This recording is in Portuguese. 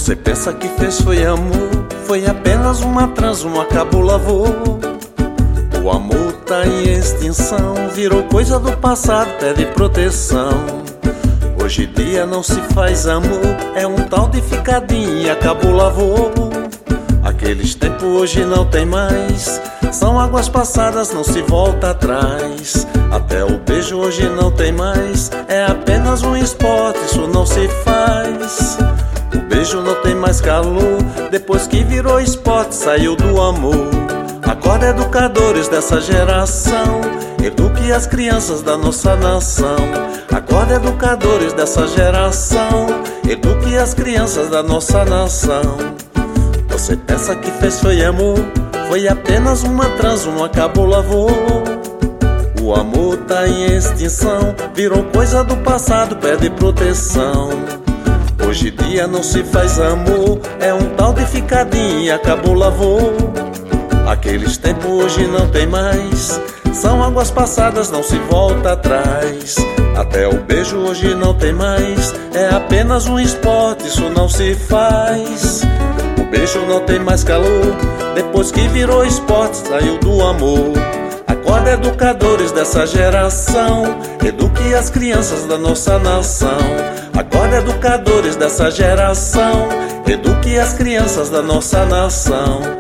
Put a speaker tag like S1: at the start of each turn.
S1: Você pensa que fez foi amor, foi apenas uma trans, um acabou lavou. O amor tá em extinção, virou coisa do passado, pede proteção. Hoje em dia não se faz amor, é um tal de ficadinha, acabou lavou. Aqueles tempos hoje não tem mais, são águas passadas, não se volta atrás. Até o beijo hoje não tem mais, é apenas um esporte, isso não se faz. O beijo não tem mais calor, depois que virou esporte, saiu do amor. Acorda, educadores dessa geração, eduque as crianças da nossa nação. Acorda, educadores dessa geração, eduque as crianças da nossa nação. Você pensa que fez foi amor, foi apenas uma trans, um acabou lavou. O amor tá em extinção, virou coisa do passado, pede proteção. Hoje em dia não se faz amor, é um tal de ficadinha, acabou lavou. Aqueles tempos hoje não tem mais, são águas passadas, não se volta atrás. Até o beijo hoje não tem mais, é apenas um esporte, isso não se faz. O beijo não tem mais calor, depois que virou esporte, saiu do amor. Acorda, educadores dessa geração, eduque as crianças da nossa nação. Acorda, educadores dessa geração, eduque as crianças da nossa nação.